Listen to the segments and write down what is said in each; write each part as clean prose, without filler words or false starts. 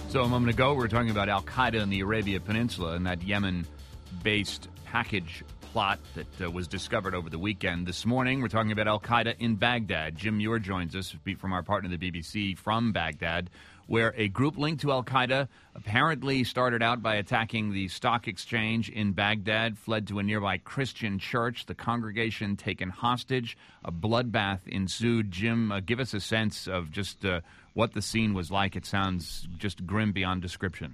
So a moment ago, we were talking about al-Qaeda in the Arabia Peninsula and that Yemen-based package plot that was discovered over the weekend. This morning, we're talking about al-Qaeda in Baghdad. Jim Muir joins us from our partner, the BBC, from Baghdad, where a group linked to al-Qaeda apparently started out by attacking the stock exchange in Baghdad, fled to a nearby Christian church, the congregation taken hostage, a bloodbath ensued. Jim, give us a sense of just what the scene was like. It sounds just grim beyond description.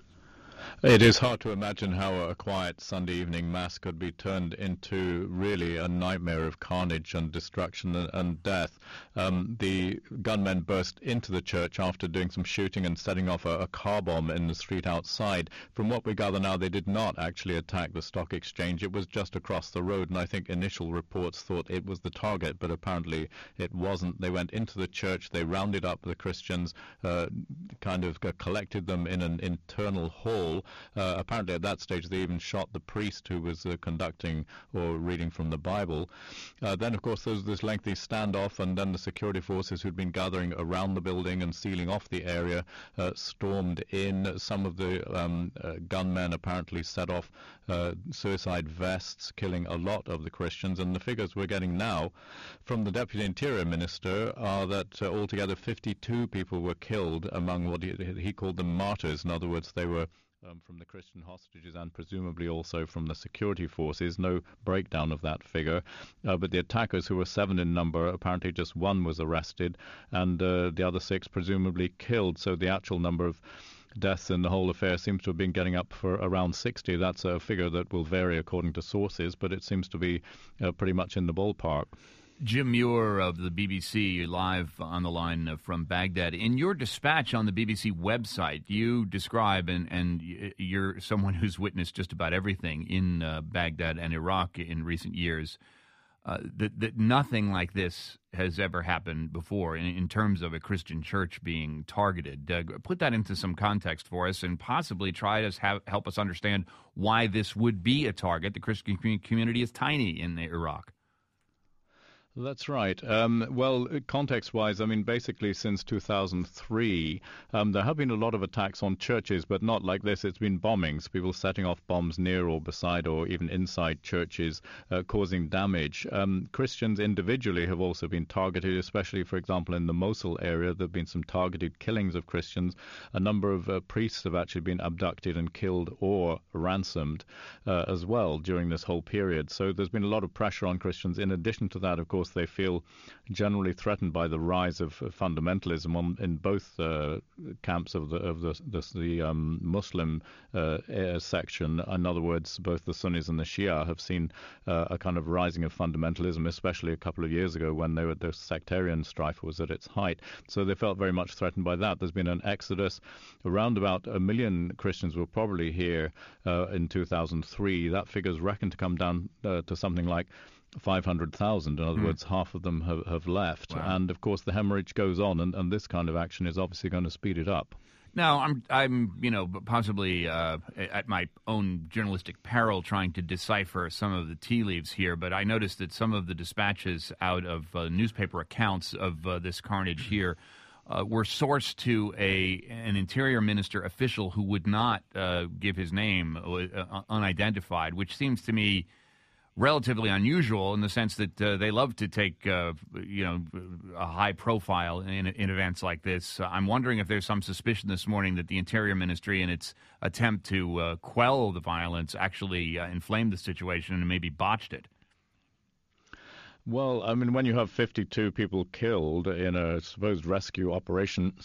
It is hard to imagine how a quiet Sunday evening mass could be turned into really a nightmare of carnage and destruction and death. The gunmen burst into the church after doing some shooting and setting off a car bomb in the street outside. From what we gather now, they did not actually attack the stock exchange. It was just across the road, and I think initial reports thought it was the target, but apparently it wasn't. They went into the church, they rounded up the Christians, kind of collected them in an internal hall. Apparently at that stage they even shot the priest who was conducting or reading from the Bible. Then, of course, there was this lengthy standoff, and then the security forces who'd been gathering around the building and sealing off the area stormed in. Some of the gunmen apparently set off suicide vests, killing a lot of the Christians. And the figures we're getting now from the Deputy Interior Minister are that altogether 52 people were killed among what he called them martyrs. In other words, they were from the Christian hostages and presumably also from the security forces. No breakdown of that figure. But the attackers, who were 7 in number, apparently just 1 was arrested, and the other 6 presumably killed. So the actual number of deaths in the whole affair seems to have been getting up for around 60. That's a figure that will vary according to sources, but it seems to be pretty much in the ballpark. Jim Muir of the BBC, live on the line from Baghdad. In your dispatch on the BBC website, you describe, and you're someone who's witnessed just about everything in Baghdad and Iraq in recent years, that nothing like this has ever happened before in terms of a Christian church being targeted. Put that into some context for us and possibly try to help us understand why this would be a target. The Christian community is tiny in Iraq. That's right. Well, context-wise, I mean, basically since 2003, there have been a lot of attacks on churches, but not like this. It's been bombings, people setting off bombs near or beside or even inside churches, causing damage. Christians individually have also been targeted, especially, for example, in the Mosul area. There have been some targeted killings of Christians. A number of priests have actually been abducted and killed or ransomed as well during this whole period. So there's been a lot of pressure on Christians. In addition to that, of course, they feel generally threatened by the rise of fundamentalism in both camps of the Muslim section. In other words, both the Sunnis and the Shia have seen a kind of rising of fundamentalism, especially a couple of years ago when the sectarian strife was at its height. So they felt very much threatened by that. There's been an exodus. Around about 1 million Christians were probably here in 2003. That figure is reckoned to come down to something like 500,000. In other words, half of them have left. Wow. And, of course, the hemorrhage goes on, and this kind of action is obviously going to speed it up. Now, I'm possibly at my own journalistic peril trying to decipher some of the tea leaves here, but I noticed that some of the dispatches out of newspaper accounts of this carnage here were sourced to an Interior Minister official who would not give his name, unidentified, which seems to me relatively unusual in the sense that they love to take, a high profile in events like this. I'm wondering if there's some suspicion this morning that the Interior Ministry, in its attempt to quell the violence, actually inflamed the situation and maybe botched it. Well, I mean, when you have 52 people killed in a supposed rescue operation,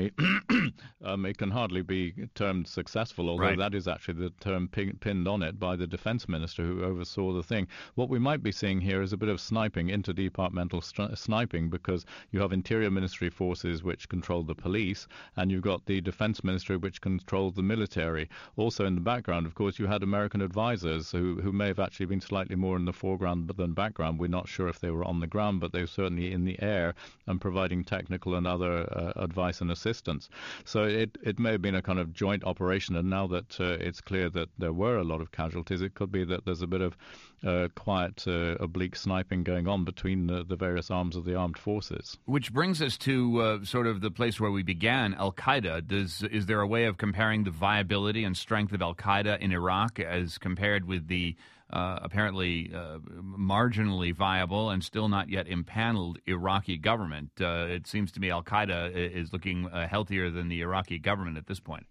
it can hardly be termed successful, although Right. that is actually the term pinned on it by the defense minister who oversaw the thing. What we might be seeing here is a bit of sniping, interdepartmental sniping, because you have Interior Ministry forces which control the police, and you've got the defense ministry which controls the military. Also in the background, of course, you had American advisors who may have actually been slightly more in the foreground than background. We're not sure if if they were on the ground, but they were certainly in the air and providing technical and other advice and assistance. So it may have been a kind of joint operation, and now that it's clear that there were a lot of casualties, it could be that there's a bit of quiet, oblique sniping going on between the various arms of the armed forces. Which brings us to sort of the place where we began, Al-Qaeda. Is there a way of comparing the viability and strength of Al-Qaeda in Iraq as compared with the apparently marginally viable and still not yet impaneled Iraqi government? It seems to me Al-Qaeda is looking healthier than the Iraqi government at this point.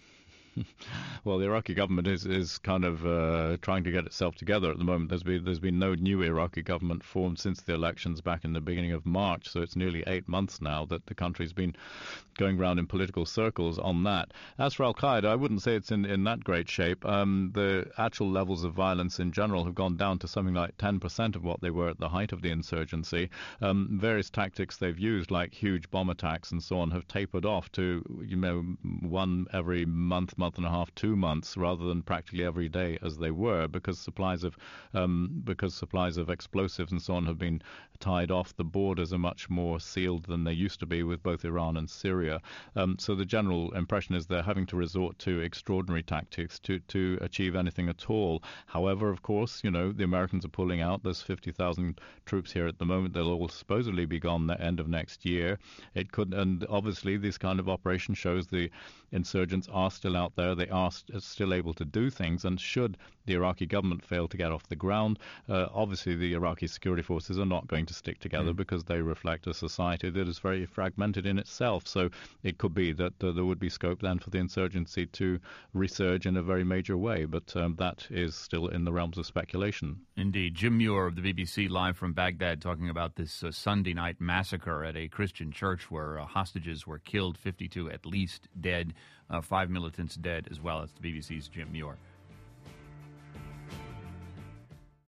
Well, the Iraqi government is kind of trying to get itself together at the moment. There's been no new Iraqi government formed since the elections back in the beginning of March, so it's nearly 8 months now that the country's been going round in political circles on that. As for Al-Qaeda, I wouldn't say it's in that great shape. The actual levels of violence in general have gone down to something like 10% of what they were at the height of the insurgency. Various tactics they've used, like huge bomb attacks and so on, have tapered off to, one every month and a half, 2 months, rather than practically every day as they were, because supplies of explosives and so on have been tied off. The borders are much more sealed than they used to be with both Iran and Syria. So the general impression is they're having to resort to extraordinary tactics to achieve anything at all. However, of course, the Americans are pulling out. There's 50,000 troops here at the moment. They'll all supposedly be gone the end of next year. And obviously this kind of operation shows the insurgents are still out there. They are still able to do things, and should the Iraqi government fail to get off the ground, obviously the Iraqi security forces are not going to stick together because they reflect a society that is very fragmented in itself. So it could be that there would be scope then for the insurgency to resurge in a very major way, but that is still in the realms of speculation. Indeed. Jim Muir of the BBC live from Baghdad talking about this Sunday night massacre at a Christian church where hostages were killed, 52 at least dead, 5 militants dead as well. It's the BBC's Jim Muir.